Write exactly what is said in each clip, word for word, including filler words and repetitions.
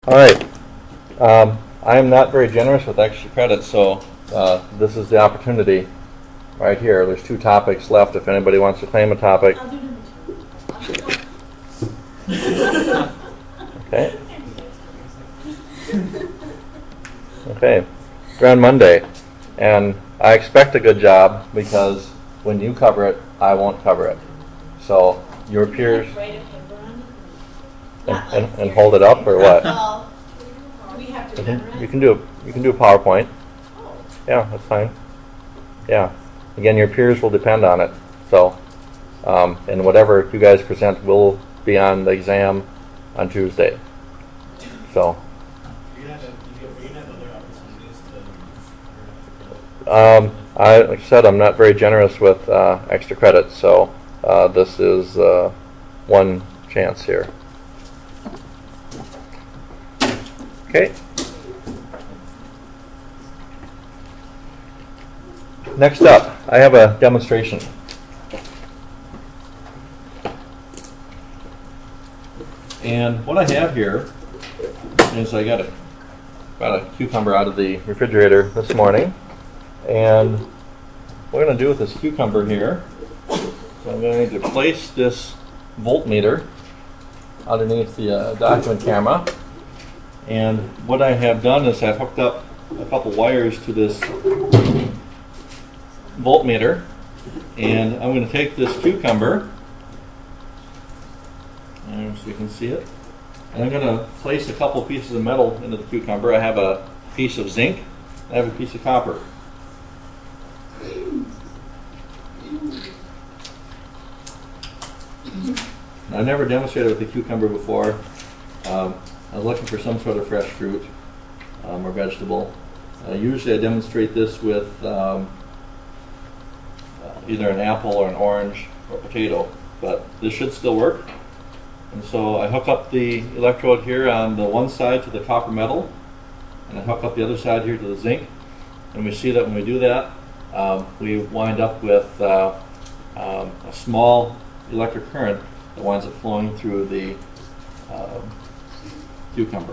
All right. Um, I am not very generous with extra credit, so uh, this is the opportunity right here. There's two topics left. If anybody wants to claim a topic. I'll do number two. Okay. Okay. We're on Monday, and I expect a good job because when you cover it, I won't cover it. So your peers. Write a paper on it? And, and, and hold it up or what? Well, we have to You can, memorize. you can do you can do a PowerPoint. Oh. Yeah, that's fine. Yeah. Again, your peers will depend on it. So, um, and whatever you guys present will be on the exam on Tuesday. So. Um, I, like I said, I'm not very generous with uh, extra credit, so uh, this is uh, one chance here. Okay. Next up, I have a demonstration. And what I have here is I got a, got a cucumber out of the refrigerator this morning. And what we're going to do with this cucumber here, so I'm going to need to place this voltmeter underneath the uh, document camera. And what I have done is I've hooked up a couple wires to this voltmeter, and I'm going to take this cucumber, and so you can see it, and I'm going to place a couple pieces of metal into the cucumber. I have a piece of zinc, I have a piece of copper. I've never demonstrated with the cucumber before. Um, I was looking for some sort of fresh fruit um, or vegetable. Uh, usually I demonstrate this with um, uh, either an apple or an orange or a potato, but this should still work. And so I hook up the electrode here on the one side to the copper metal, and I hook up the other side here to the zinc. And we see that when we do that, um, we wind up with uh, um, a small electric current that winds up flowing through the um, cucumber.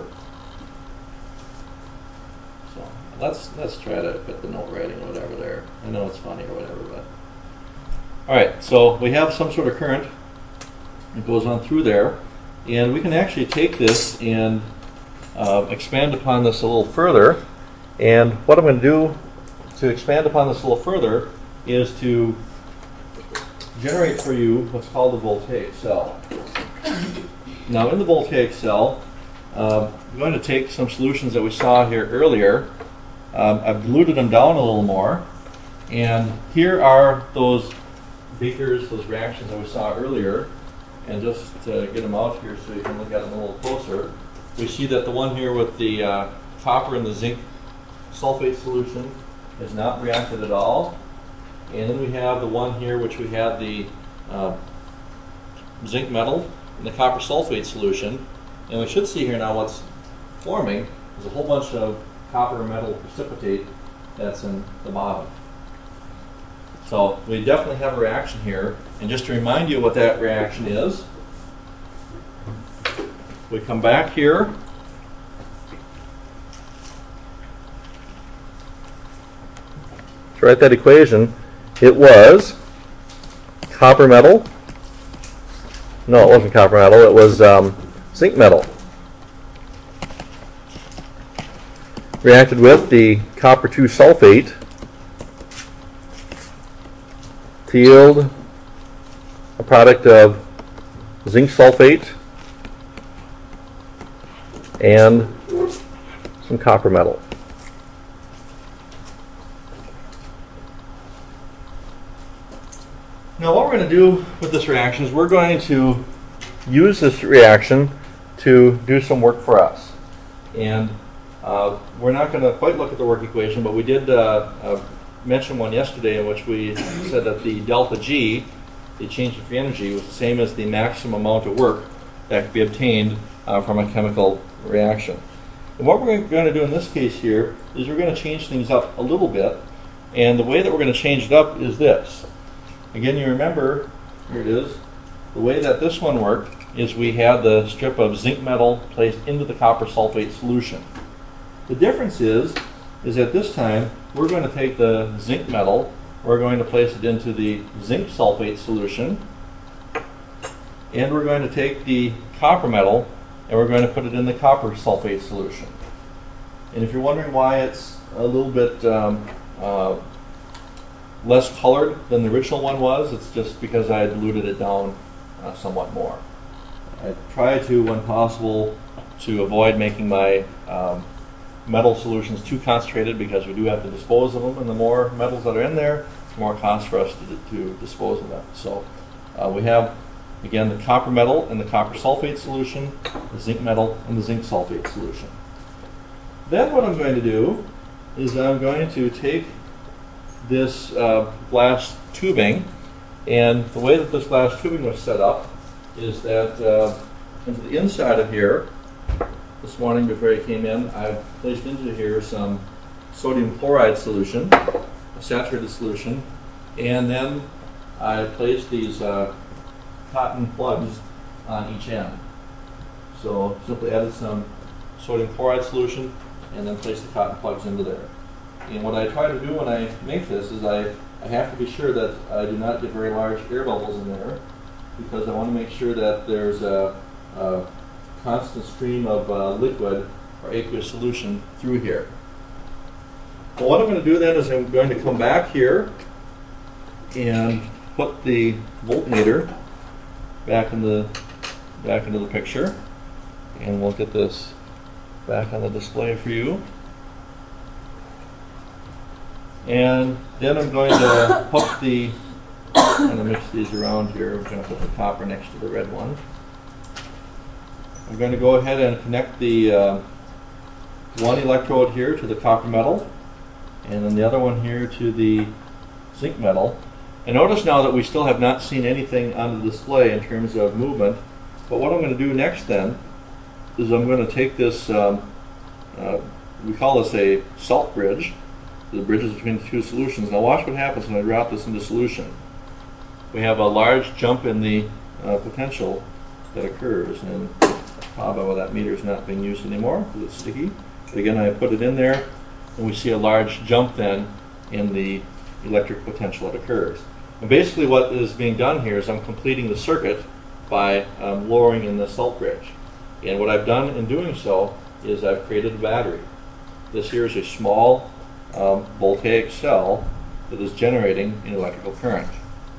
So let's let's try to put the note writing or whatever there. I know it's funny or whatever, but all right. So we have some sort of current that goes on through there, and we can actually take this and uh, expand upon this a little further. And what I'm going to do to expand upon this a little further is to generate for you what's called a voltaic cell. Now in the voltaic cell, um, I'm going to take some solutions that we saw here earlier. Um, I've diluted them down a little more, and here are those beakers, those reactions that we saw earlier. And just to get them out here so you can look at them a little closer, we see that the one here with the uh, copper and the zinc sulfate solution is not reacted at all. And then we have the one here which we have the uh, zinc metal and the copper sulfate solution. And we should see here now what's forming is a whole bunch of copper metal precipitate that's in the bottom. So we definitely have a reaction here. And just to remind you what that reaction is, we come back here. To write that equation, it was copper metal. No, it wasn't copper metal. It was um, zinc metal. Reacted with the copper two sulfate to yield a product of zinc sulfate and some copper metal. Now what we're going to do with this reaction is we're going to use this reaction to do some work for us. And uh, we're not going to quite look at the work equation, but we did uh, uh, mention one yesterday in which we said that the delta G, the change in free energy, was the same as the maximum amount of work that could be obtained uh, from a chemical reaction. And what we're going to do in this case here is we're going to change things up a little bit. And the way that we're going to change it up is this. Again, you remember, here it is, the way that this one worked is we had the strip of zinc metal placed into the copper sulfate solution. The difference is, is at this time, we're going to take the zinc metal, we're going to place it into the zinc sulfate solution, and we're going to take the copper metal and we're going to put it in the copper sulfate solution. And if you're wondering why it's a little bit um, uh, less colored than the original one was, it's just because I diluted it down uh, somewhat more. I try to, when possible, to avoid making my um, metal solutions too concentrated, because we do have to dispose of them, and the more metals that are in there, the more cost for us to, to dispose of them. So uh, we have, again, the copper metal and the copper sulfate solution, the zinc metal and the zinc sulfate solution. Then what I'm going to do is I'm going to take this uh, glass tubing, and the way that this glass tubing was set up is that uh, into the inside of here, this morning before I came in, I've placed into here some sodium chloride solution, a saturated solution, and then I placed these uh, cotton plugs on each end. So simply added some sodium chloride solution and then place the cotton plugs into there. And what I try to do when I make this is I, I have to be sure that I do not get very large air bubbles in there, because I want to make sure that there's a, a constant stream of uh, liquid or aqueous solution through here. Well, what I'm going to do then is I'm going to come back here and put the voltmeter back in the back into the picture, and we'll get this back on the display for you. And then I'm going to hook the, I'm going to mix these around here. We're going to put the copper next to the red one. I'm going to go ahead and connect the uh, one electrode here to the copper metal, and then the other one here to the zinc metal. And notice now that we still have not seen anything on the display in terms of movement. But what I'm going to do next then is I'm going to take this, um, uh, we call this a salt bridge, the bridges between the two solutions. Now watch what happens when I drop this into solution. We have a large jump in the uh, potential that occurs, and probably why that meter is not being used anymore because it's sticky. But again, I put it in there, and we see a large jump then in the electric potential that occurs. And basically what is being done here is I'm completing the circuit by um, lowering in the salt bridge. And what I've done in doing so is I've created a battery. This here is a small um, voltaic cell that is generating an electrical current.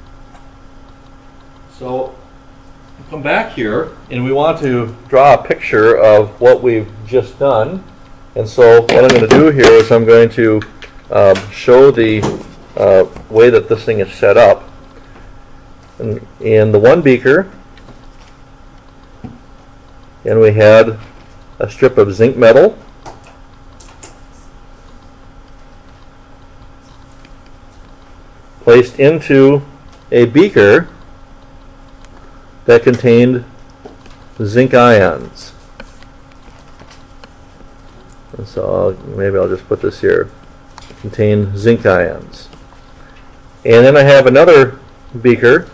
So come back here, and we want to draw a picture of what we've just done. And so what I'm going to do here is I'm going to um, show the uh, way that this thing is set up. And in the one beaker, and we had a strip of zinc metal, placed into a beaker that contained zinc ions. And so I'll, maybe I'll just put this here, contain zinc ions. And then I have another beaker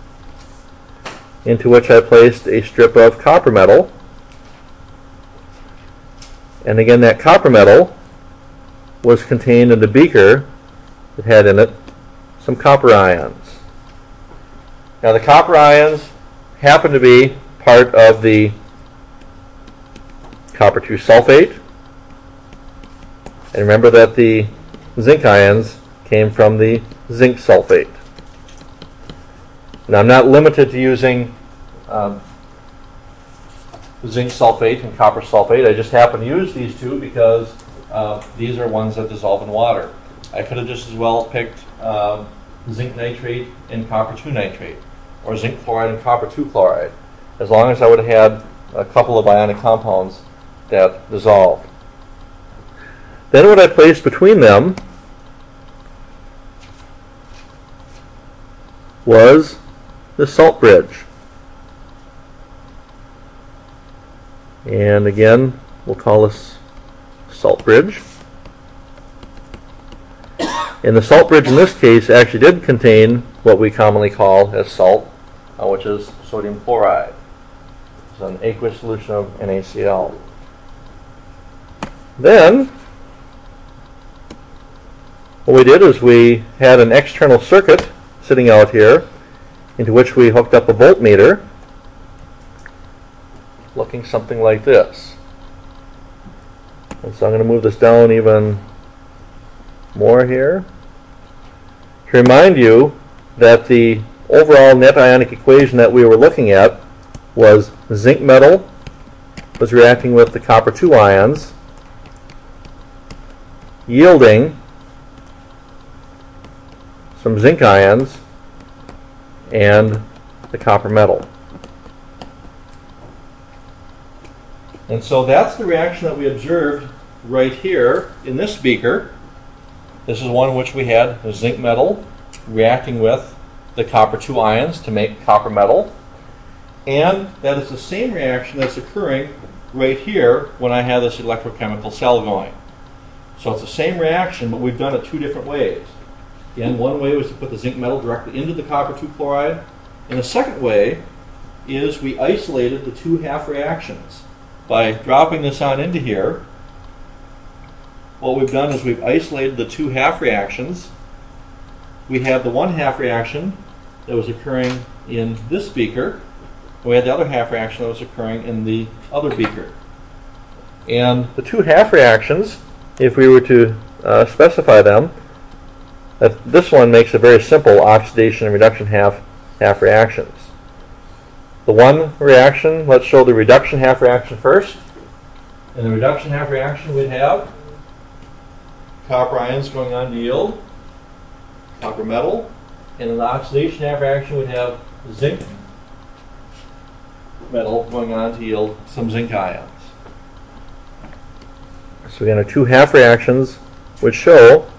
into which I placed a strip of copper metal. And again, that copper metal was contained in the beaker that had in it some copper ions. Now the copper ions happen to be part of the copper two sulfate. And remember that the zinc ions came from the zinc sulfate. Now I'm not limited to using um, zinc sulfate and copper sulfate. I just happen to use these two because uh, these are ones that dissolve in water. I could have just as well picked um, zinc nitrate and copper two nitrate, or zinc chloride and copper two chloride, as long as I would have had a couple of ionic compounds that dissolved. Then what I placed between them was the salt bridge. And again, we'll call this salt bridge. And the salt bridge in this case actually did contain what we commonly call as salt, uh, which is sodium chloride. It's an aqueous solution of NaCl. Then, what we did is we had an external circuit sitting out here into which we hooked up a voltmeter looking something like this. And so I'm going to move this down even more here to remind you that the overall net ionic equation that we were looking at was zinc metal was reacting with the copper two ions, yielding some zinc ions and the copper metal. And so that's the reaction that we observed right here in this beaker. This is one in which we had the zinc metal reacting with the copper two ions to make copper metal. And that is the same reaction that's occurring right here when I have this electrochemical cell going. So it's the same reaction, but we've done it two different ways. Again, one way was to put the zinc metal directly into the copper two chloride. And the second way is we isolated the two half reactions. By dropping this on into here, what we've done is we've isolated the two half reactions. We have the one half reaction that was occurring in this beaker. We had the other half reaction that was occurring in the other beaker. And the two half reactions, if we were to uh, specify them, that this one makes a very simple oxidation and reduction half half reactions. The one reaction, let's show the reduction half reaction first. In the reduction half reaction we'd have copper ions going on to yield copper metal. And in the oxidation half reaction we'd have zinc metal going on to yield some zinc ions. So again, our two half reactions which show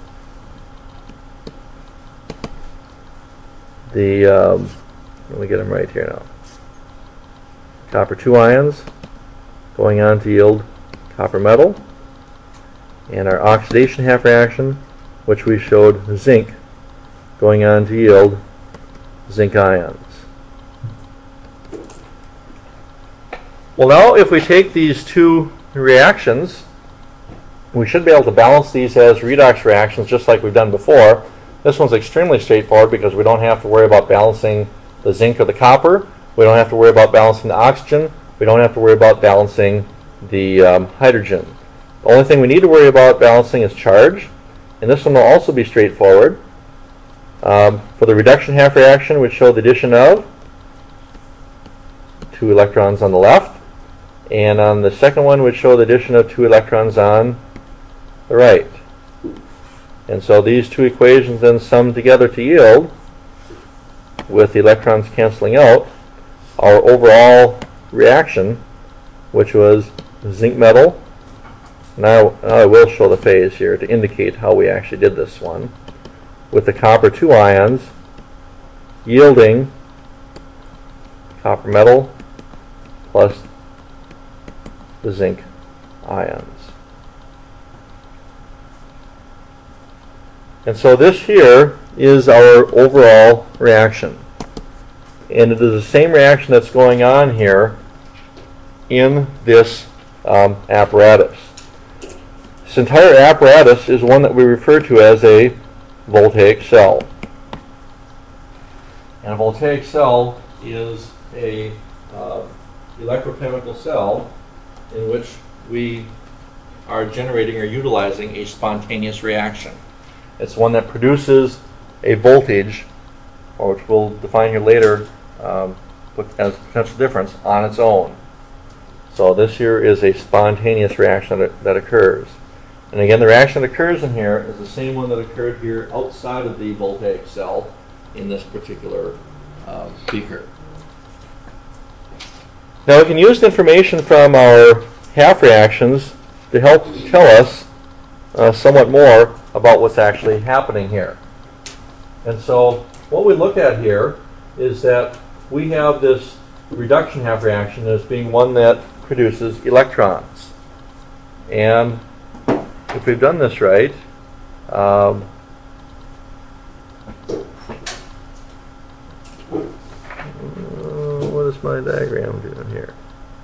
the, um, let me get them right here now. Copper two ions going on to yield copper metal, and our oxidation half reaction, which we showed zinc going on to yield zinc ions. Well, now if we take these two reactions, we should be able to balance these as redox reactions just like we've done before. This one's extremely straightforward because we don't have to worry about balancing the zinc or the copper. We don't have to worry about balancing the oxygen. We don't have to worry about balancing the um, hydrogen. The only thing we need to worry about balancing is charge. And this one will also be straightforward. Um, for the reduction half reaction, we show the addition of two electrons on the left. And on the second one, we show the addition of two electrons on the right. And so these two equations then sum together to yield, with the electrons canceling out, our overall reaction, which was zinc metal. Now, now I will show the phase here to indicate how we actually did this one, with the copper two ions yielding copper metal plus the zinc ions. And so this here is our overall reaction. And it is the same reaction that's going on here in this um, apparatus. This entire apparatus is one that we refer to as a voltaic cell. And a voltaic cell is a uh, electrochemical cell in which we are generating or utilizing a spontaneous reaction. It's one that produces a voltage, or which we'll define here later um, as potential difference, on its own. So this here is a spontaneous reaction that, that occurs. And again, the reaction that occurs in here is the same one that occurred here outside of the voltaic cell in this particular uh, beaker. Now we can use the information from our half reactions to help tell us uh, somewhat more about what's actually happening here. And so what we look at here is that we have this reduction half reaction as being one that produces electrons. And if we've done this right, um, uh, what is my diagram doing here?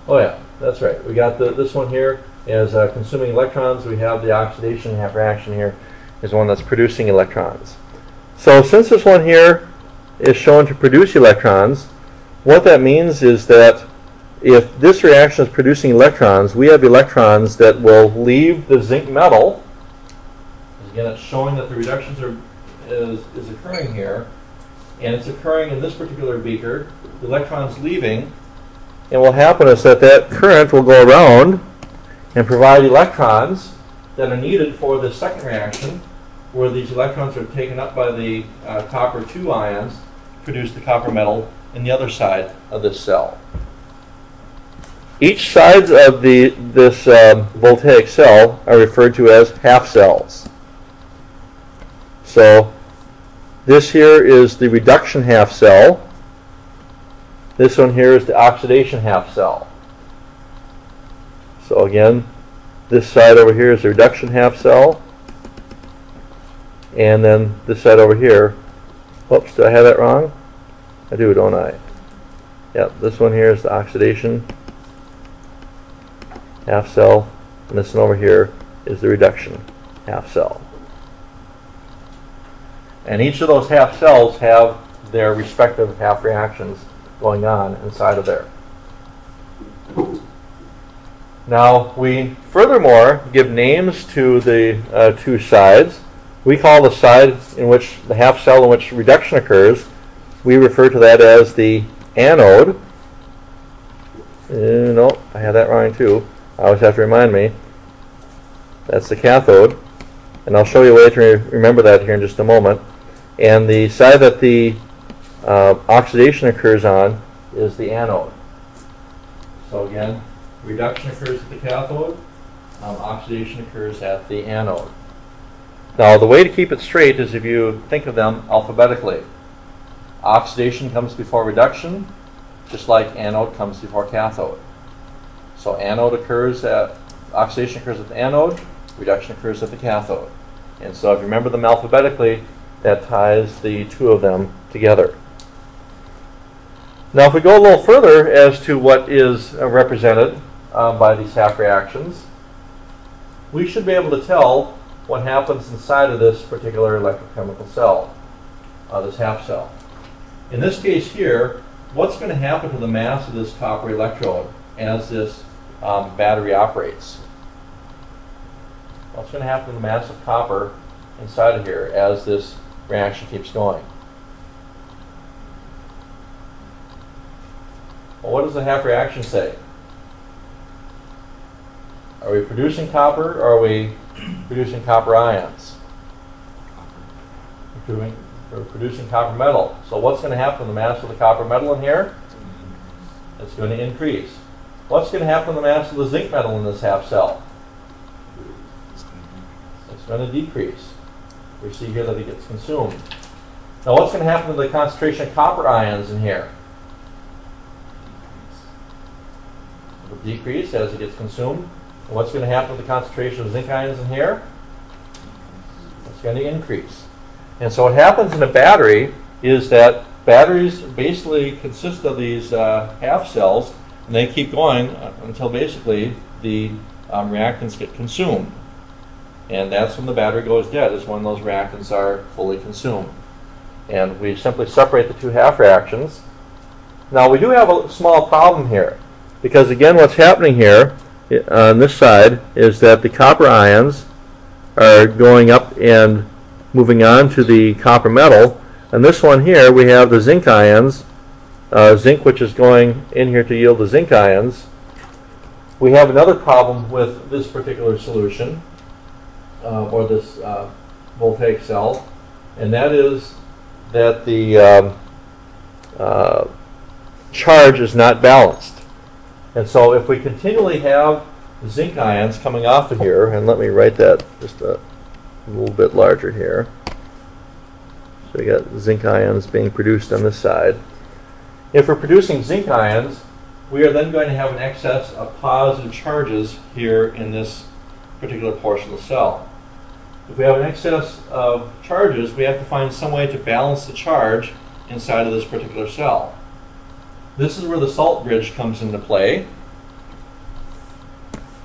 Oh yeah, that's right. We got the, this one here as uh, consuming electrons. We have the oxidation half reaction here is one that's producing electrons. So since this one here is shown to produce electrons, what that means is that if this reaction is producing electrons, we have electrons that will leave the zinc metal. Again, it's showing that the reductions are is, is occurring here, and it's occurring in this particular beaker. The electrons leaving, and what will happen is that that current will go around and provide electrons that are needed for the second reaction, where these electrons are taken up by the uh, copper two ions to produce the copper metal in the other side of this cell. Each side of the this uh, voltaic cell are referred to as half cells. So this here is the reduction half cell. This one here is the oxidation half cell. So again, this side over here is the reduction half cell. And then this side over here, whoops, did I have that wrong? I do, don't I? Yep, this one here is the oxidation half cell, and this one over here is the reduction half cell. And each of those half cells have their respective half reactions going on inside of there. Now we furthermore give names to the uh, two sides. We call the side in which the half cell in which reduction occurs, we refer to that as the anode. Uh, no, I had that wrong too. I always have to remind me. That's the cathode. And I'll show you a way to re remember that here in just a moment. And the side that the uh, oxidation occurs on is the anode. So again, reduction occurs at the cathode, um, oxidation occurs at the anode. Now the way to keep it straight is if you think of them alphabetically. Oxidation comes before reduction, just like anode comes before cathode. So anode occurs at, oxidation occurs at the anode, reduction occurs at the cathode. And so if you remember them alphabetically, that ties the two of them together. Now if we go a little further as to what is uh, represented um, by these half reactions, we should be able to tell what happens inside of this particular electrochemical cell, uh, this half cell. In this case here, what's going to happen to the mass of this copper electrode as this um, battery operates? What's going to happen to the mass of copper inside of here as this reaction keeps going? Well, what does the half reaction say? Are we producing copper or are we producing copper ions? We're, doing, we're producing copper metal. So what's going to happen to the mass of the copper metal in here? It's going to increase. What's going to happen to the mass of the zinc metal in this half cell? It's going to decrease. We see here that it gets consumed. Now what's going to happen to the concentration of copper ions in here? It will decrease as it gets consumed. And what's going to happen to the concentration of zinc ions in here? It's going to increase. And so what happens in a battery is that batteries basically consist of these uh, half cells, and they keep going until basically the um, reactants get consumed. And that's when the battery goes dead, is when those reactants are fully consumed. And we simply separate the two half reactions. Now we do have a small problem here, because again what's happening here on this side is that the copper ions are going up and moving on to the copper metal. And this one here we have the zinc ions, uh, zinc which is going in here to yield the zinc ions. We have another problem with this particular solution. Uh, or this uh, voltaic cell, and that is that the um, uh, charge is not balanced. And so if we continually have zinc ions coming off of here, and let me write that just a little bit larger here. So we got zinc ions being produced on this side. If we're producing zinc ions, we are then going to have an excess of positive charges here in this particular portion of the cell. If we have an excess of charges, we have to find some way to balance the charge inside of this particular cell. This is where the salt bridge comes into play.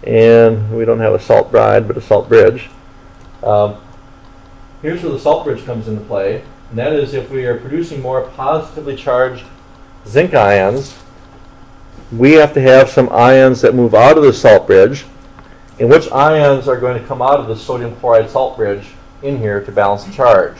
and we don't have a salt bride, but a salt bridge. Um, here's where the salt bridge comes into play, and that is if we are producing more positively charged zinc ions, we have to have some ions that move out of the salt bridge, and which ions are going to come out of the sodium chloride salt bridge in here to balance the charge?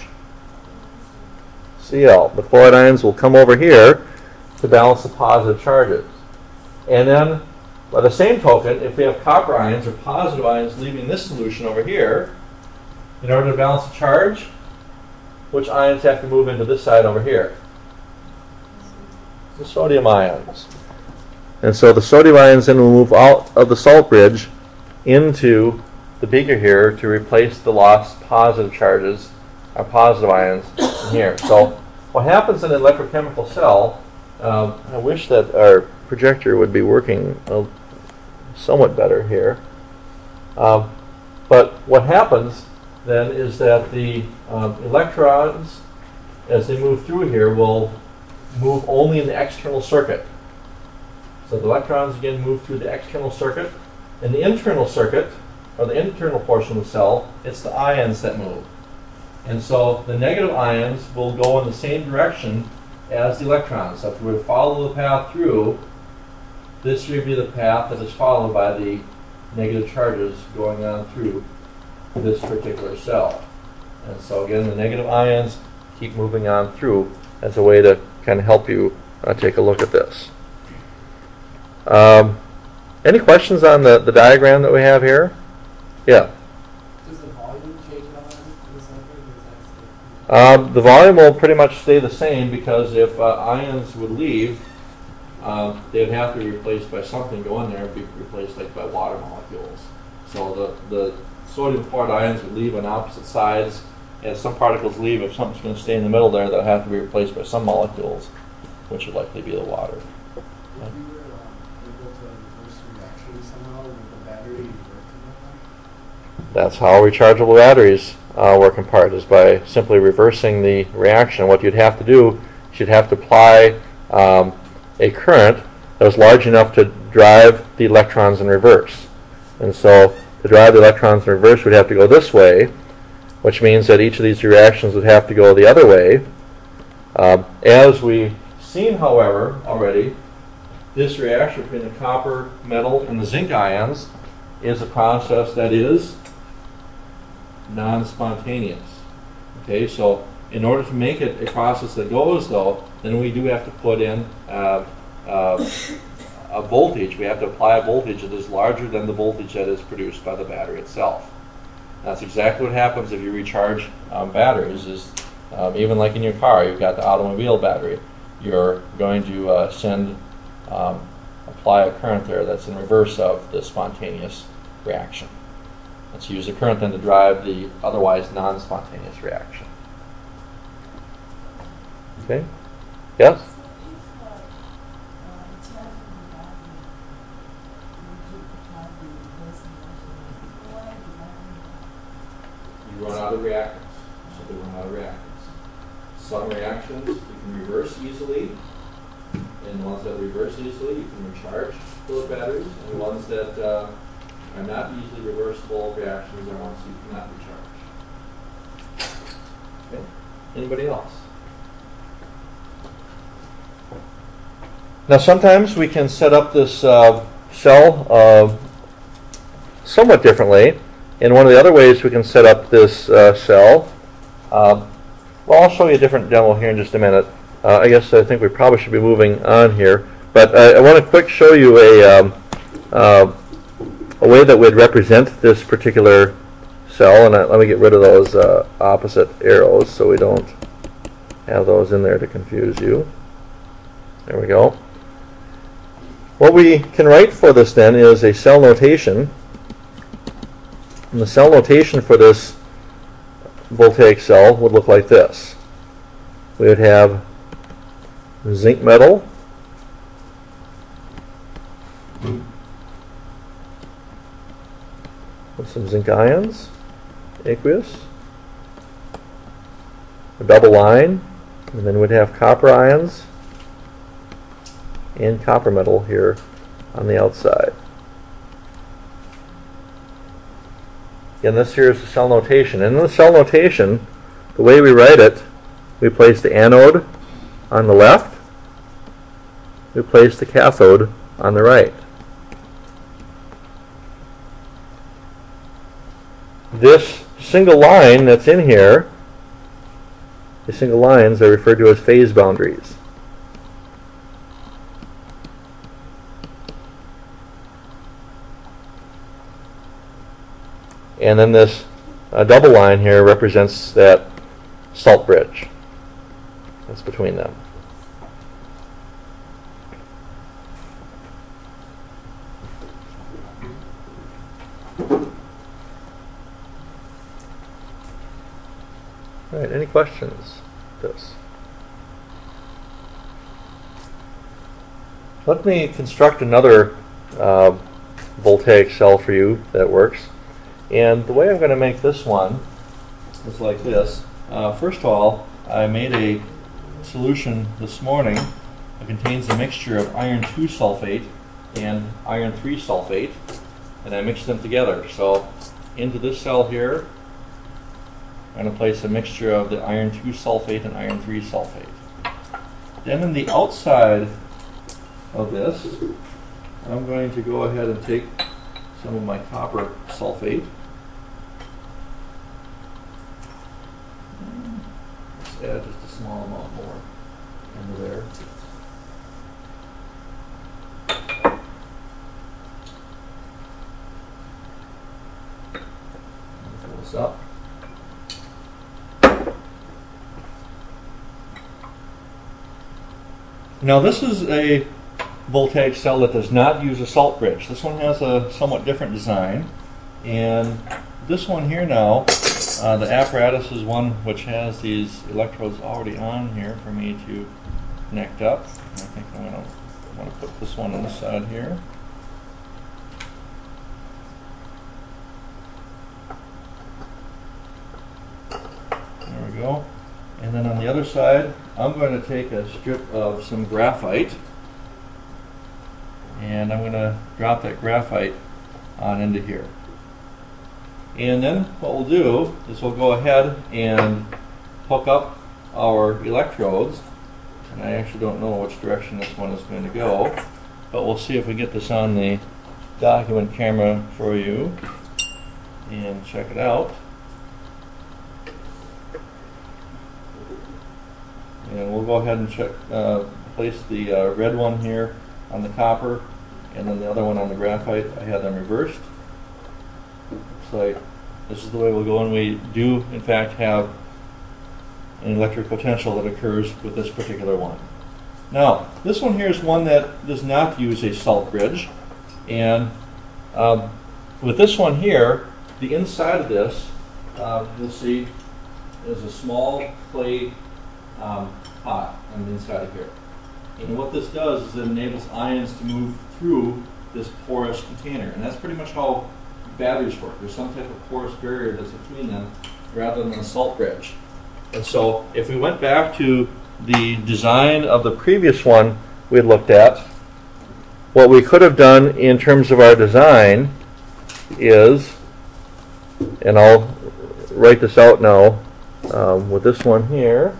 Cl. The chloride ions will come over here to balance the positive charges. And then, by the same token, if we have copper ions or positive ions leaving this solution over here, in order to balance the charge, which ions have to move into this side over here? The sodium ions. And so the sodium ions then will move out of the salt bridge into the beaker here to replace the lost positive charges, or positive ions in here. So what happens in an electrochemical cell, um, I wish that our projector would be working uh, somewhat better here. Um, but what happens then is that the um, electrons, as they move through here, will move only in the external circuit. So the electrons again move through the external circuit. In the internal circuit, or the internal portion of the cell, it's the ions that move. And so the negative ions will go in the same direction as the electrons. So if we follow the path through, this would be the path that is followed by the negative charges going on through this particular cell. And so again, the negative ions keep moving on through as a way to kind of help you uh, take a look at this. Um, any questions on the, the diagram that we have here? Yeah. Does the volume change at all in the cell? Um, the volume will pretty much stay the same because if uh, ions would leave, uh, they'd have to be replaced by something go in there and be replaced like by water molecules. So the, the sodium chloride ions would leave on opposite sides. As some particles leave, if something's going to stay in the middle there, they'll have to be replaced by some molecules, which would likely be the water. If you were uh, able to reverse reaction somehow with the battery, you work That's how rechargeable batteries uh, work in part, is by simply reversing the reaction. What you'd have to do is you'd have to apply um, a current that was large enough to drive the electrons in reverse. And so to drive the electrons in reverse, we'd have to go this way, which means that each of these reactions would have to go the other way. Um, as we've seen, however, already, this reaction between the copper, metal, and the zinc ions is a process that is non-spontaneous. Okay, so in order to make it a process that goes, though, then we do have to put in uh, uh, a voltage. We have to apply a voltage that is larger than the voltage that is produced by the battery itself. That's exactly what happens if you recharge um, batteries. Is um, even like in your car, you've got the automobile battery. You're going to uh, send um, apply a current there that's in reverse of the spontaneous reaction. Let's use the current then to drive the otherwise non-spontaneous reaction. Okay? Yes? You run out of reactants. So they run out of reactants. Some reactions you can reverse easily, and the ones that reverse easily you can recharge those batteries, and the ones that uh, are not easily reversible reactions are ones you cannot recharge. Okay. Anybody else? Now sometimes we can set up this uh, cell uh, somewhat differently. And one of the other ways we can set up this uh, cell, uh, well, I'll show you a different demo here in just a minute. Uh, I guess I think we probably should be moving on here. But uh, I want to quick show you a, um, uh, a way that would represent this particular cell. And I, let me get rid of those uh, opposite arrows so we don't have those in there to confuse you. There we go. What we can write for this then is a cell notation. And the cell notation for this voltaic cell would look like this. We would have zinc metal, with some zinc ions, aqueous, a double line, and then we'd have copper ions and copper metal here on the outside. And this here is the cell notation. And in the cell notation, the way we write it, we place the anode on the left, we place the cathode on the right. This single line that's in here, the single lines are referred to as phase boundaries. And then this uh, double line here represents that salt bridge that's between them. All right, any questions with this? Let me construct another uh, voltaic cell for you that works. And the way I'm going to make this one is like this. Uh, first of all, I made a solution this morning that contains a mixture of iron two sulfate and iron three sulfate, and I mixed them together. So into this cell here, I'm going to place a mixture of the iron two sulfate and iron three sulfate. Then in the outside of this, I'm going to go ahead and take some of my copper sulfate. Let's add just a small amount more into there. Fill this up. Now this is a voltaic cell that does not use a salt bridge. This one has a somewhat different design, and this one here now, uh, the apparatus is one which has these electrodes already on here for me to connect up. I think I'm going to want to put this one on the side here. There we go. And then on the other side, I'm going to take a strip of some graphite, and I'm going to drop that graphite on into here. And then what we'll do is we'll go ahead and hook up our electrodes. And I actually don't know which direction this one is going to go, but we'll see if we get this on the document camera for you and check it out. And we'll go ahead and check, uh, place the uh, red one here on the copper, and then the other one on the graphite. I had them reversed. Looks like this is the way we'll go, and we do in fact have an electric potential that occurs with this particular one. Now, this one here is one that does not use a salt bridge, and um, with this one here, the inside of this, uh, you'll see, is a small clay um, pot on the inside of here. And what this does is it enables ions to move through this porous container. And that's pretty much how batteries work. There's some type of porous barrier that's between them rather than a salt bridge. And so if we went back to the design of the previous one we looked at, what we could have done in terms of our design is, and I'll write this out now um, with this one here,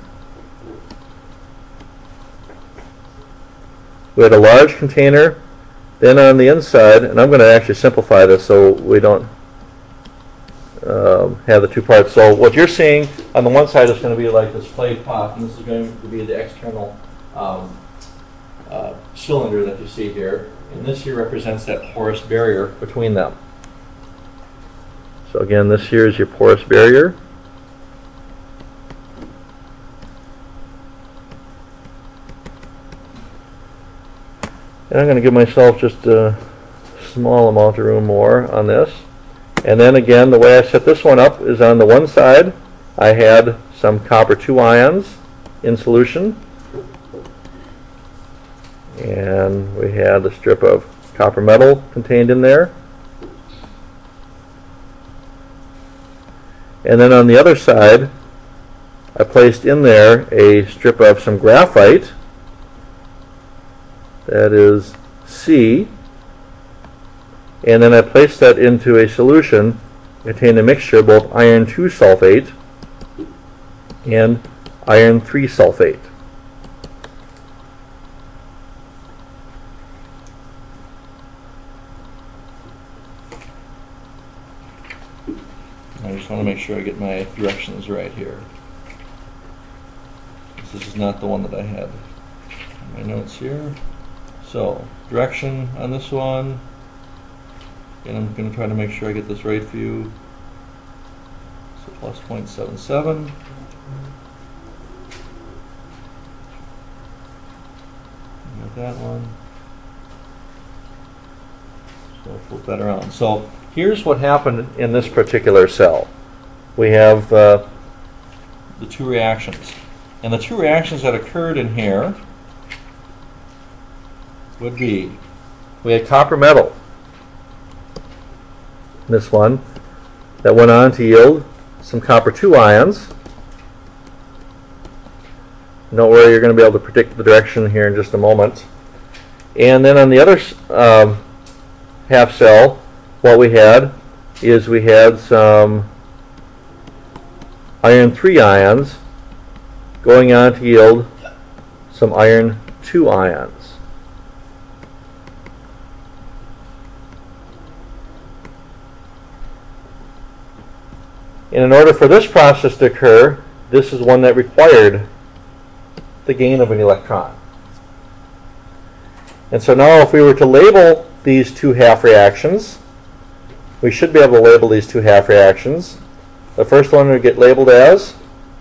we had a large container, then on the inside, and I'm going to actually simplify this so we don't um, have the two parts. So what you're seeing on the one side is going to be like this clay pot, and this is going to be the external um, uh, cylinder that you see here. And this here represents that porous barrier between them. So again, this here is your porous barrier. And I'm going to give myself just a small amount of room more on this. And then again, the way I set this one up is on the one side, I had some copper two ions in solution. And we had a strip of copper metal contained in there. And then on the other side, I placed in there a strip of some graphite. That is C, and then I placed that into a solution contain a mixture of both iron two sulfate and iron three sulfate. I just want to make sure I get my directions right here. This is not the one that I had in my notes here. So, direction on this one, and I'm going to try to make sure I get this right for you. So plus zero point seven seven. Got that one. So flip that around. So here's what happened in this particular cell. We have uh, the two reactions. And the two reactions that occurred in here would be, we had copper metal, this one, that went on to yield some copper two ions. Don't worry, you're going to be able to predict the direction here in just a moment. And then on the other um, half cell, what we had is we had some iron three ions going on to yield some iron two ions. And in order for this process to occur, this is one that required the gain of an electron. And so now if we were to label these two half reactions, we should be able to label these two half reactions. The first one would get labeled as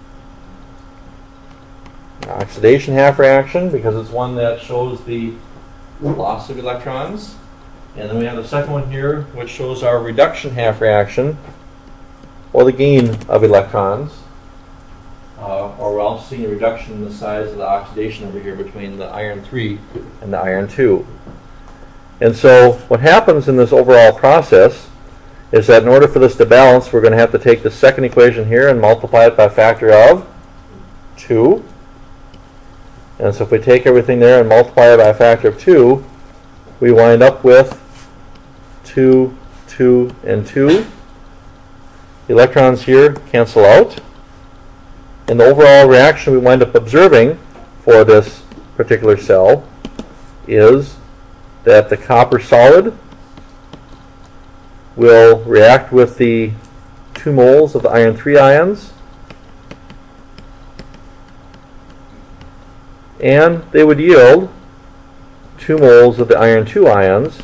oxidation half reaction because it's one that shows the loss of electrons. And then we have the second one here which shows our reduction half reaction or the gain of electrons. Uh, or we're also seeing a reduction in the size of the oxidation over here between the iron three and the iron two. And so what happens in this overall process is that in order for this to balance, we're going to have to take the second equation here and multiply it by a factor of two. And so if we take everything there and multiply it by a factor of two, we wind up with two, two, and two. The electrons here cancel out. And the overall reaction we wind up observing for this particular cell is that the copper solid will react with the two moles of the iron three ions, and they would yield two moles of the iron two ions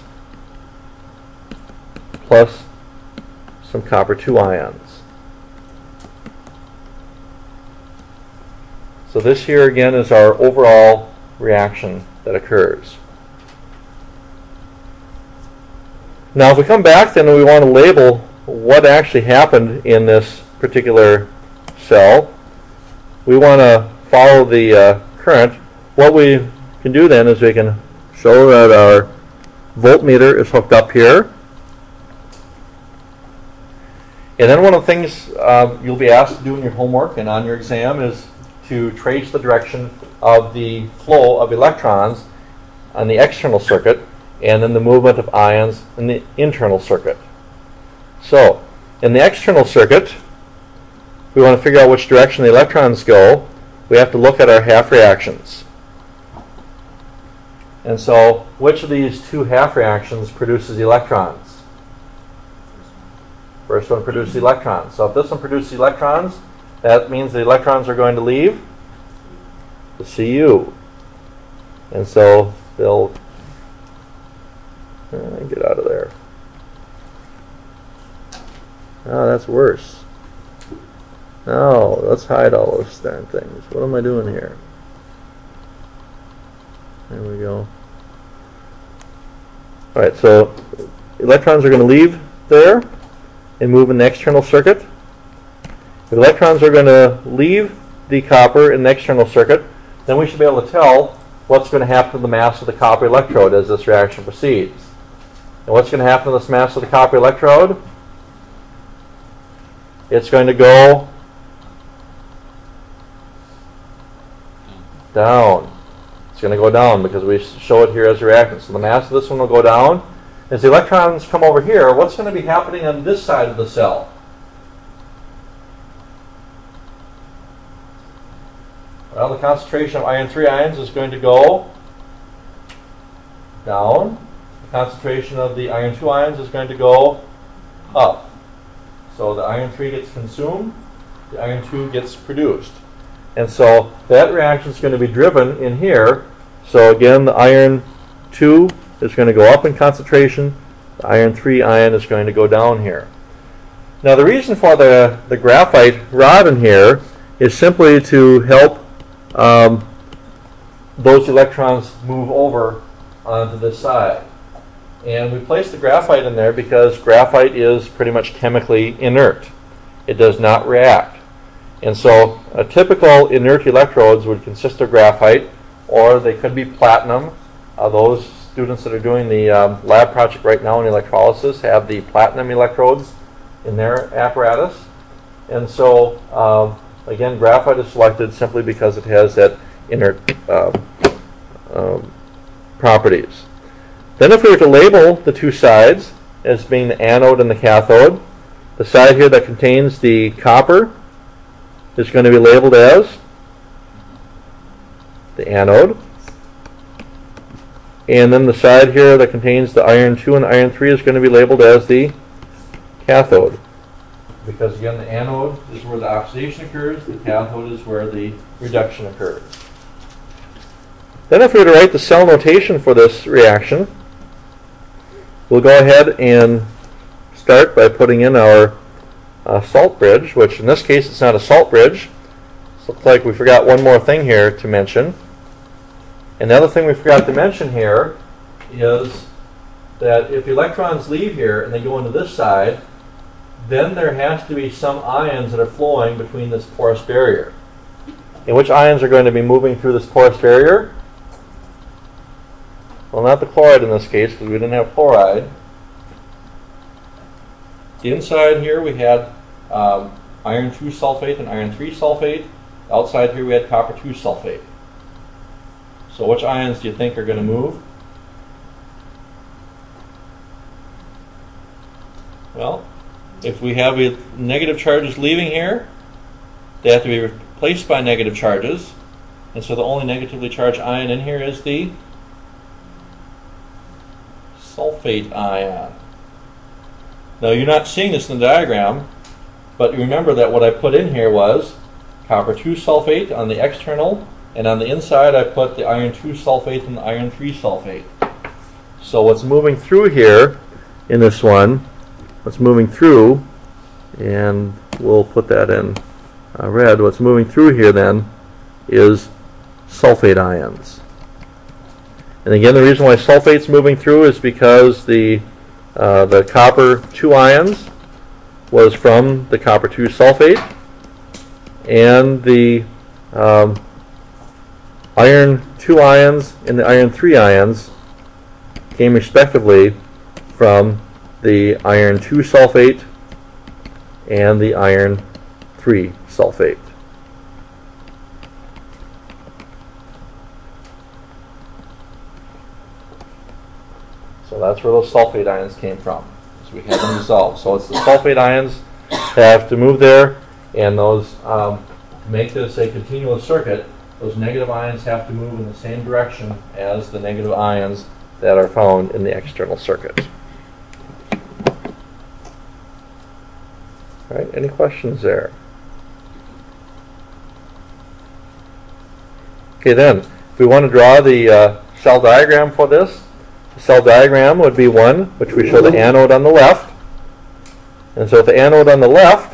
plus some copper two ions. So this here again is our overall reaction that occurs. Now if we come back then we want to label what actually happened in this particular cell. We want to follow the uh, current. What we can do then is we can show that our voltmeter is hooked up here. And then one of the things uh, you'll be asked to do in your homework and on your exam is to trace the direction of the flow of electrons on the external circuit and then the movement of ions in the internal circuit. So, in the external circuit, if we want to figure out which direction the electrons go, we have to look at our half reactions. And so, which of these two half reactions produces electrons? First one produces electrons. So if this one produces electrons, that means the electrons are going to leave the C U. And so they'll uh, get out of there. Oh, that's worse. No, let's hide all those darn things. What am I doing here? There we go. Alright, so electrons are going to leave there and move in the external circuit. If electrons are going to leave the copper in the external circuit, then we should be able to tell what's going to happen to the mass of the copper electrode as this reaction proceeds. And what's going to happen to this mass of the copper electrode? It's going to go down. It's going to go down because we show it here as a reactant. So the mass of this one will go down, as the electrons come over here, what's going to be happening on this side of the cell? Well, the concentration of iron three ions is going to go down. The concentration of the iron two ions is going to go up. So the iron three gets consumed, the iron two gets produced. And so that reaction is going to be driven in here. So again, the iron two is going to go up in concentration. The iron three ion is going to go down here. Now the reason for the, the graphite rod in here is simply to help um, those electrons move over onto this side. And we place the graphite in there because graphite is pretty much chemically inert. It does not react. And so a typical inert electrodes would consist of graphite, or they could be platinum. Uh, those students that are doing the um, lab project right now in electrolysis have the platinum electrodes in their apparatus. And so, um, again, graphite is selected simply because it has that inert uh, um, properties. Then if we were to label the two sides as being the anode and the cathode, the side here that contains the copper is going to be labeled as the anode. And then the side here that contains the iron two and iron three is going to be labeled as the cathode. Because again, the anode is where the oxidation occurs, the cathode is where the reduction occurs. Then if we were to write the cell notation for this reaction, we'll go ahead and start by putting in our uh, salt bridge, which in this case it's not a salt bridge. It looks like we forgot one more thing here to mention. And the other thing we forgot to mention here is that if electrons leave here and they go into this side, then there has to be some ions that are flowing between this porous barrier. And which ions are going to be moving through this porous barrier? Well, not the chloride in this case, because we didn't have chloride. Inside here we had um, iron two sulfate and iron three sulfate. Outside here we had copper two sulfate. So which ions do you think are going to move? Well, if we have a negative charges leaving here, they have to be replaced by negative charges. And so the only negatively charged ion in here is the sulfate ion. Now you're not seeing this in the diagram, but remember that what I put in here was copper two sulfate on the external, and on the inside I put the iron two sulfate and the iron three sulfate. So what's moving through here in this one, what's moving through, and we'll put that in uh, red, what's moving through here then is sulfate ions. And again, the reason why sulfate's moving through is because the uh, the copper two ions was from the copper two sulfate, and the um, iron two ions and the iron three ions came respectively from the iron two sulfate and the iron three sulfate. So that's where those sulfate ions came from. So we have them dissolved. So it's the sulfate ions have to move there, and those um, to make this a continuous circuit, those negative ions have to move in the same direction as the negative ions that are found in the external circuit. All right, any questions there? Okay, then, if we want to draw the uh, cell diagram for this, the cell diagram would be one which we show the anode on the left. And so with the anode on the left,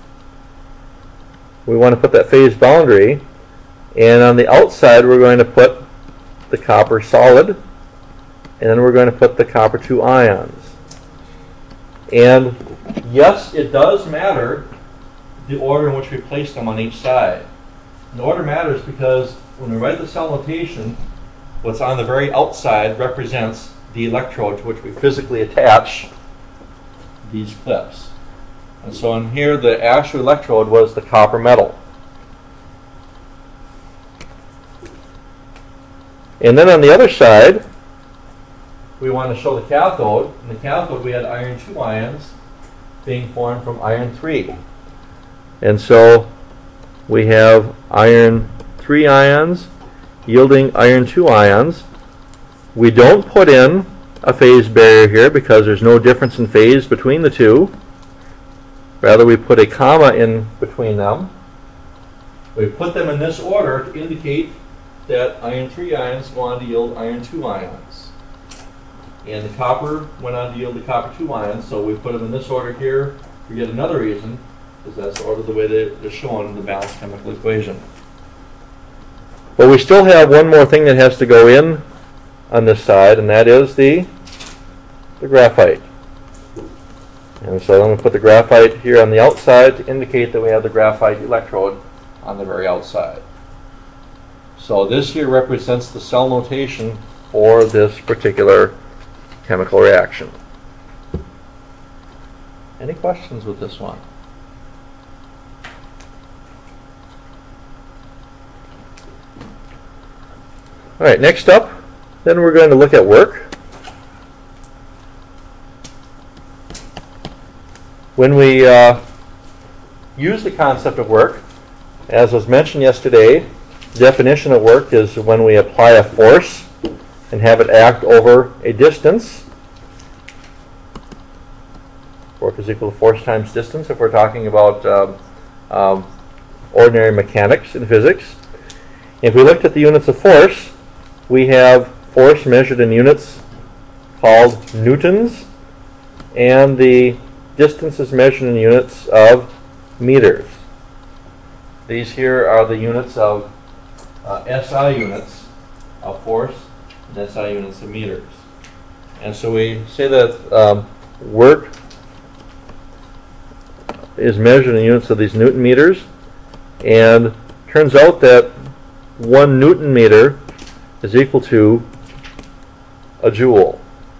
we want to put that phase boundary, and on the outside we're going to put the copper solid, and then we're going to put the copper two ions. And yes, it does matter the order in which we place them on each side. The order matters because when we write the cell notation, what's on the very outside represents the electrode to which we physically attach these clips. And so in here, the actual electrode was the copper metal. And then on the other side, we want to show the cathode. In the cathode, we had iron two ions being formed from iron three. And so we have iron three ions yielding iron two ions. We don't put in a phase barrier here because there's no difference in phase between the two. Rather, we put a comma in between them. We put them in this order to indicate that iron three ions go on to yield iron two ions. And the copper went on to yield the copper two ions, so we put them in this order here for yet another reason, because that's the order the way they- they're shown in the balanced chemical equation. But we still have one more thing that has to go in on this side, and that is the, the graphite. And so then we put the graphite here on the outside to indicate that we have the graphite electrode on the very outside. So this here represents the cell notation for this particular chemical reaction. Any questions with this one? All right, next up, then we're going to look at work. When we uh, use the concept of work, as was mentioned yesterday, the definition of work is when we apply a force and have it act over a distance. Work is equal to force times distance if we're talking about um, um, ordinary mechanics in physics. If we looked at the units of force, we have force measured in units called newtons, and the distance is measured in units of meters. These here are the units of uh, S I units of force and S I units of meters. And so we say that um, work is measured in units of these newton meters, and turns out that one newton meter is equal to a joule.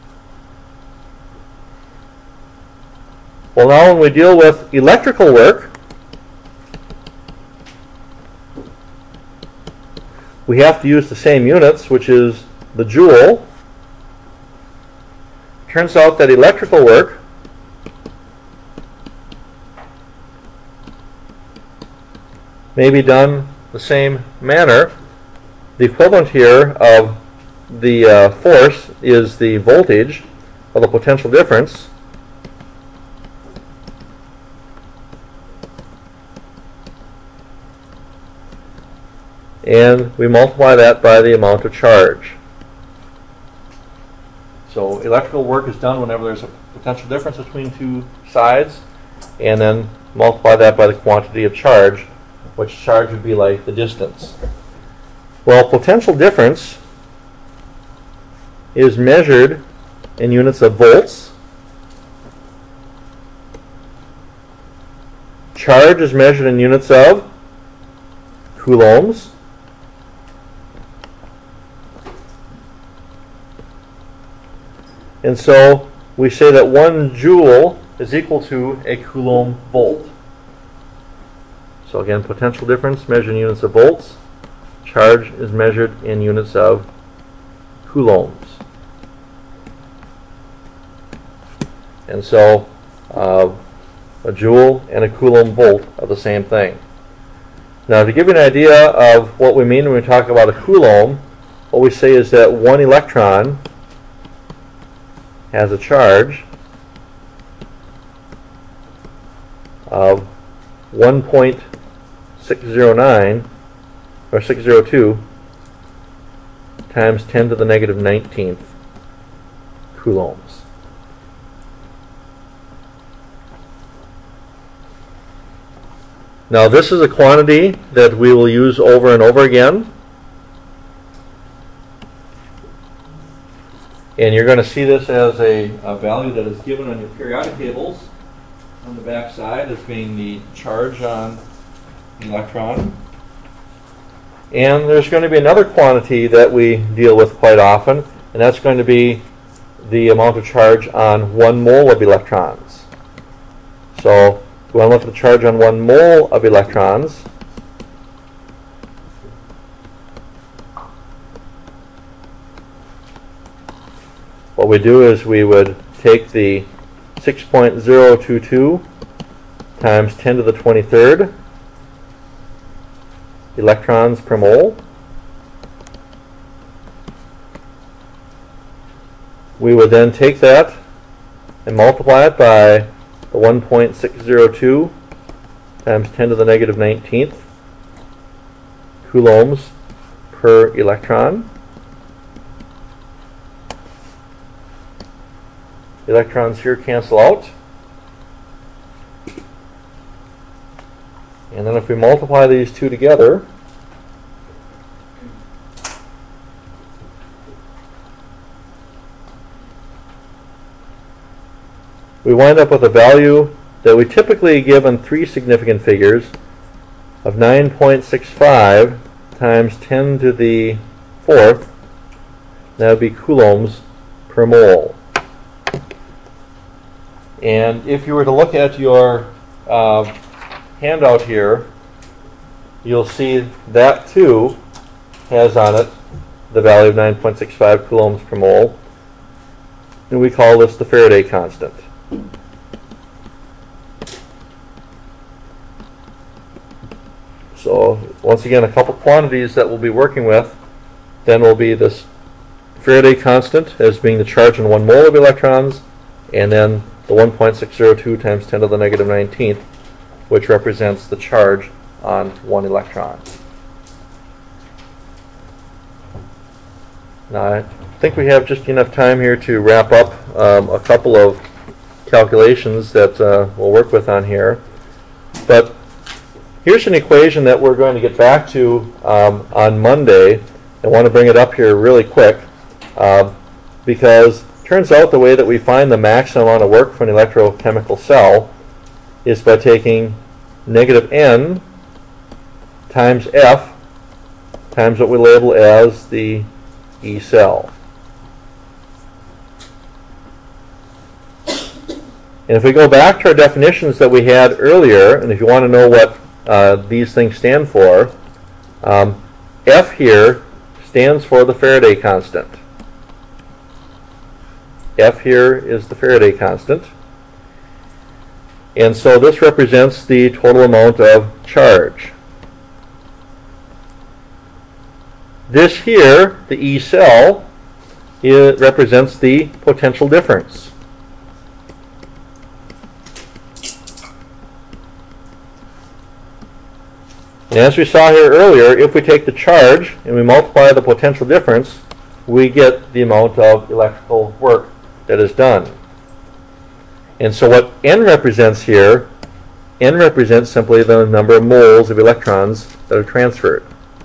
Well, now when we deal with electrical work, we have to use the same units, which is the joule. Turns out that electrical work may be done the same manner. The equivalent here of the uh, force is the voltage of the potential difference. And we multiply that by the amount of charge. So electrical work is done whenever there's a potential difference between two sides, and then multiply that by the quantity of charge, which charge would be like the distance. Well, potential difference is measured in units of volts. Charge is measured in units of coulombs. And so we say that one joule is equal to a coulomb volt. So again, potential difference measured in units of volts. Charge is measured in units of coulombs. And so uh, a joule and a coulomb volt are the same thing. Now, to give you an idea of what we mean when we talk about a coulomb, what we say is that one electron has a charge of one point six zero nine or six zero two times ten to the negative nineteenth coulombs. Now, this is a quantity that we will use over and over again. And you're going to see this as a, a value that is given on your periodic tables on the back side as being the charge on the electron. And there's going to be another quantity that we deal with quite often, and that's going to be the amount of charge on one mole of electrons. So we want to look at the charge on one mole of electrons. what we do is we would take the six point zero two two times ten to the twenty-third electrons per mole. We would then take that and multiply it by the one point six zero two times ten to the negative nineteenth coulombs per electron. Electrons here cancel out. And then if we multiply these two together, we wind up with a value that we typically give in three significant figures of nine point six five times ten to the fourth. That would be coulombs per mole. And if you were to look at your uh, handout here, you'll see that too has on it the value of nine point six five coulombs per mole. And we call this the Faraday constant. So once again, a couple quantities that we'll be working with then will be this Faraday constant as being the charge in one mole of electrons, and then the one point six zero two times ten to the negative nineteenth, which represents the charge on one electron. Now I think we have just enough time here to wrap up um, a couple of calculations that uh, we'll work with on here. But here's an equation that we're going to get back to um, on Monday. I want to bring it up here really quick uh, because it turns out the way that we find the maximum amount of work for an electrochemical cell is by taking negative n times F times what we label as the E cell. And if we go back to our definitions that we had earlier, and if you want to know what uh, these things stand for, um, F here stands for the Faraday constant. F here is the Faraday constant. And so this represents the total amount of charge. This here, the E cell, it represents the potential difference. And as we saw here earlier, if we take the charge and we multiply the potential difference, we get the amount of electrical work that is done. And so what N represents here, N represents simply the number of moles of electrons that are transferred.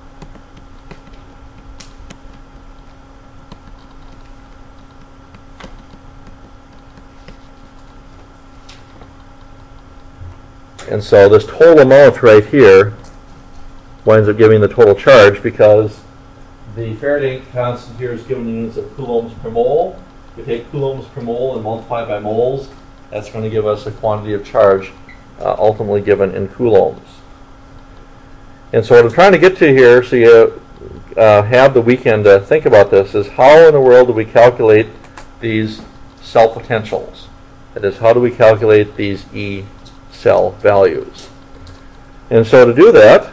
And so this total amount right here winds up giving the total charge because the Faraday constant here is given in units of coulombs per mole. If we take coulombs per mole and multiply by moles, that's going to give us a quantity of charge uh, ultimately given in coulombs. And so what I'm trying to get to here, so you uh, have the weekend to think about this, is how in the world do we calculate these cell potentials? That is, how do we calculate these E cell values? And so to do that,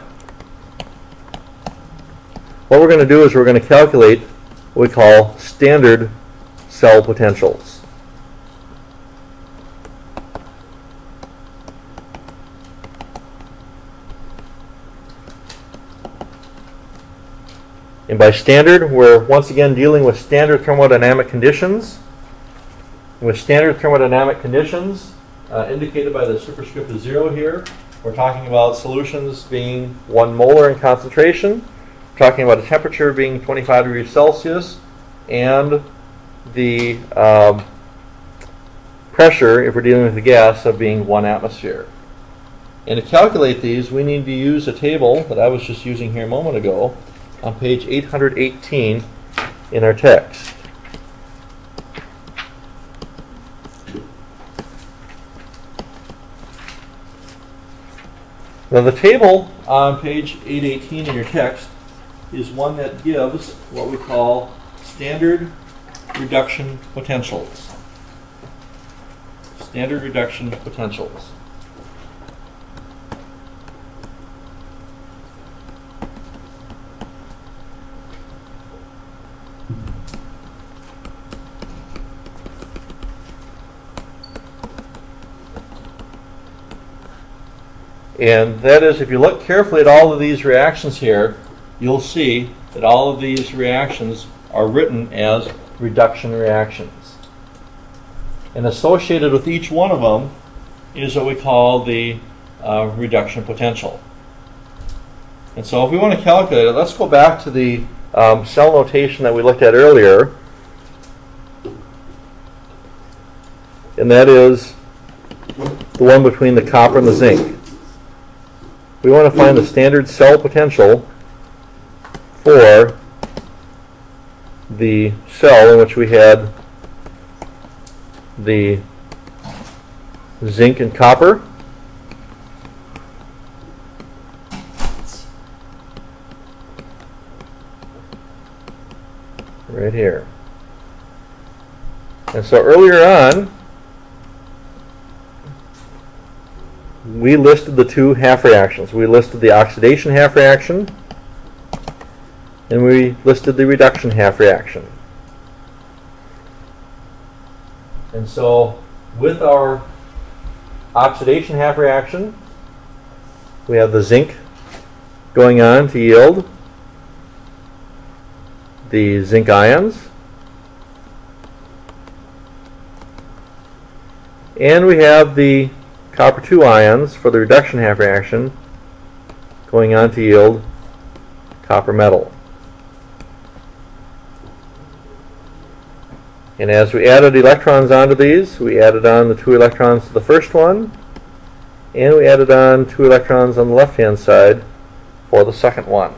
what we're going to do is we're going to calculate what we call standard cell potentials. And by standard, we're once again dealing with standard thermodynamic conditions. With standard thermodynamic conditions, uh, indicated by the superscript of zero here, we're talking about solutions being one molar in concentration. We're talking about a temperature being twenty-five degrees Celsius, and the um, pressure, if we're dealing with a gas, of being one atmosphere. And to calculate these, we need to use a table that I was just using here a moment ago on page eight hundred eighteen in our text. Now the table on page eight eighteen in your text is one that gives what we call standard reduction potentials. Standard reduction potentials. And that is, if you look carefully at all of these reactions here, you'll see that all of these reactions are written as reduction reactions. And associated with each one of them is what we call the uh, reduction potential. And so if we want to calculate it, let's go back to the um, cell notation that we looked at earlier. And that is the one between the copper and the zinc. We want to find the standard cell potential for the cell in which we had the zinc and copper. Right here. And so earlier on, we listed the two half reactions. We listed the oxidation half reaction, and we listed the reduction half reaction. And so with our oxidation half reaction, we have the zinc going on to yield the zinc ions, and we have the copper two ions for the reduction half reaction going on to yield copper metal. And as we added electrons onto these, we added on the two electrons to the first one, and we added on two electrons on the left-hand side for the second one.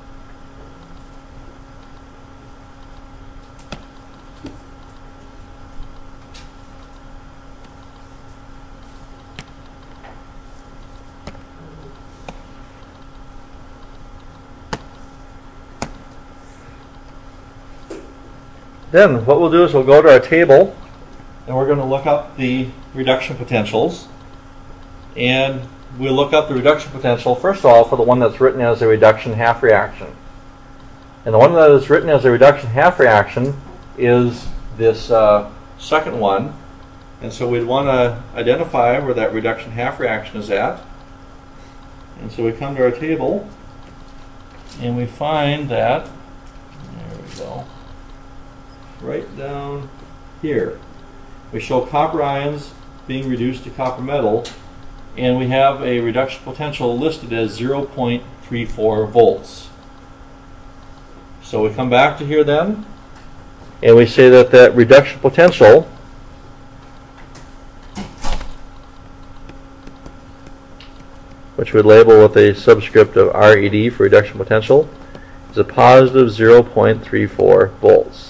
Then what we'll do is we'll go to our table and we're going to look up the reduction potentials. And we'll look up the reduction potential, first of all, for the one that's written as a reduction half reaction. And the one that is written as a reduction half reaction is this uh, second one. And so we'd want to identify where that reduction half reaction is at. And so we come to our table and we find that, there we go, right down here. We show copper ions being reduced to copper metal, and we have a reduction potential listed as zero point three four volts. So we come back to here then, and we say that that reduction potential which we label with a subscript of R E D for reduction potential, is a positive zero point three four volts.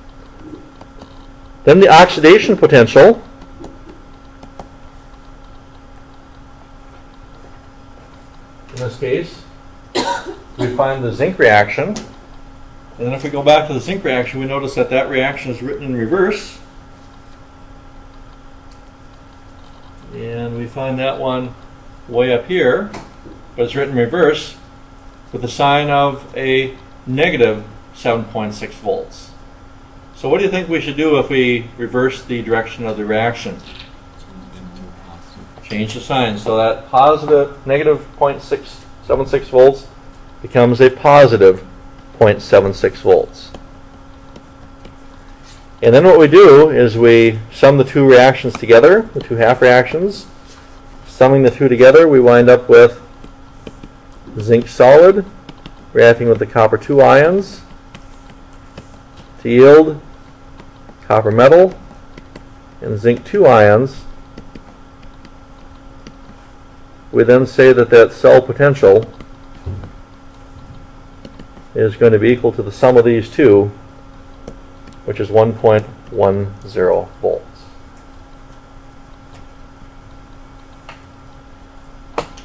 Then the oxidation potential in this case, we find the zinc reaction. And then if we go back to the zinc reaction, we notice that that reaction is written in reverse. And we find that one way up here, but it's written in reverse with the sign of a negative seven point six volts. So what do you think we should do if we reverse the direction of the reaction? Change the sign. So that positive, negative zero point six seven six volts becomes a positive zero point seven six volts. And then what we do is we sum the two reactions together, the two half reactions. Summing the two together, we wind up with zinc solid reacting with the copper two ions to yield copper metal and zinc two ions. We then say that that cell potential is going to be equal to the sum of these two, which is one point one zero volts.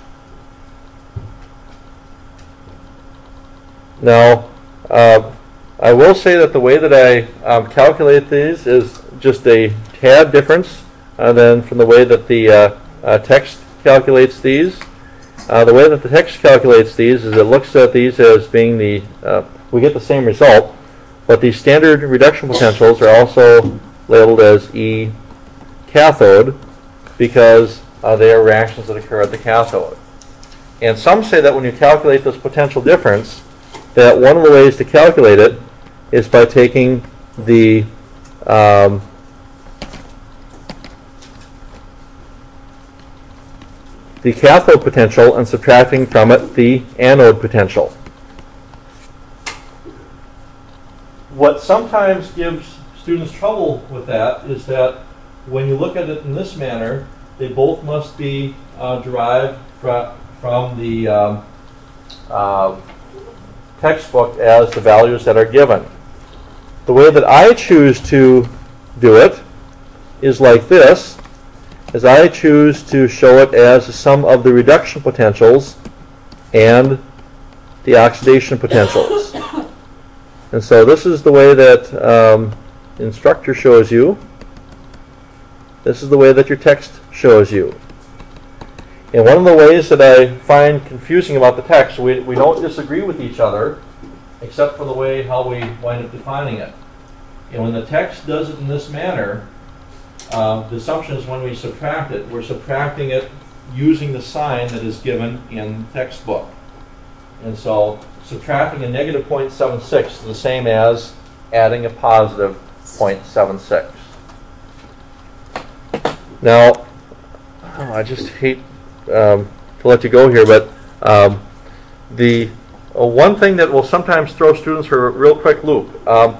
Now, uh, I will say that the way that I um, calculate these is just a tad difference uh, than from the way that the uh, uh, text calculates these. Uh, the way that the text calculates these is it looks at these as being the, uh, we get the same result, but the standard reduction potentials are also labeled as E cathode because uh, they are reactions that occur at the cathode. And some say that when you calculate this potential difference, that one of the ways to calculate it is by taking the um, the cathode potential and subtracting from it the anode potential. What sometimes gives students trouble with that is that when you look at it in this manner, they both must be uh, derived fra from the um, uh, textbook as the values that are given. The way that I choose to do it is like this, as I choose to show it as the sum of the reduction potentials and the oxidation potentials. And so this is the way that um, the instructor shows you. This is the way that your text shows you. And one of the ways that I find confusing about the text, we, we don't disagree with each other, except for the way how we wind up defining it. And when the text does it in this manner, uh, the assumption is when we subtract it, we're subtracting it using the sign that is given in the textbook. And so subtracting a negative zero point seven six is the same as adding a positive zero point seven six. Now, oh, I just hate um, to let you go here, but um, the uh, one thing that will sometimes throw students for a real quick loop um,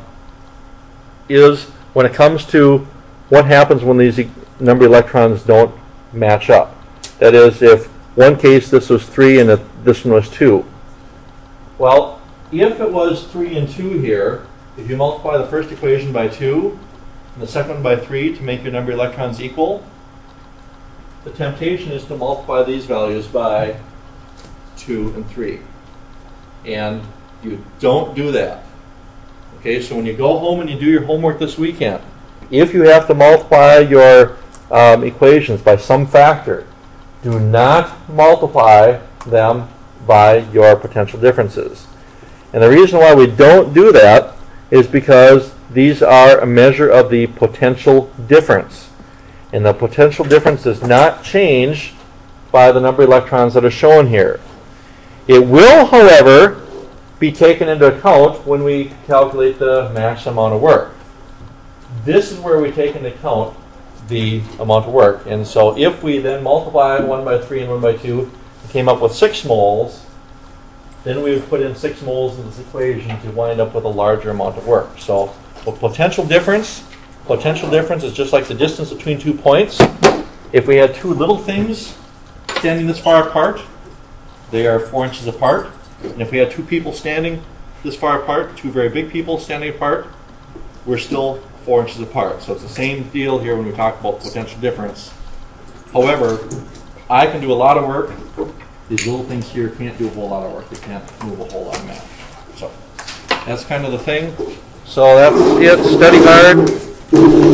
is when it comes to what happens when these e number of electrons don't match up. That is, if one case this was three and if this one was two. Well, if it was three and two here, if you multiply the first equation by two and the second one by three to make your number of electrons equal, the temptation is to multiply these values by two and three. And you don't do that. Okay, so when you go home and you do your homework this weekend, if you have to multiply your um, equations by some factor, do not multiply them by your potential differences. And the reason why we don't do that is because these are a measure of the potential difference. And the potential difference does not change by the number of electrons that are shown here. It will, however, be taken into account when we calculate the max amount of work. This is where we take into account the amount of work. And so if we then multiply one by three and one by two and came up with six moles, then we would put in six moles in this equation to wind up with a larger amount of work. So with potential difference, potential difference is just like the distance between two points. If we had two little things standing this far apart, they are four inches apart. And if we had two people standing this far apart, two very big people standing apart, we're still four inches apart. So it's the same deal here when we talk about potential difference. However, I can do a lot of work. These little things here can't do a whole lot of work. They can't move a whole lot of math. So that's kind of the thing. So that's it. Study hard.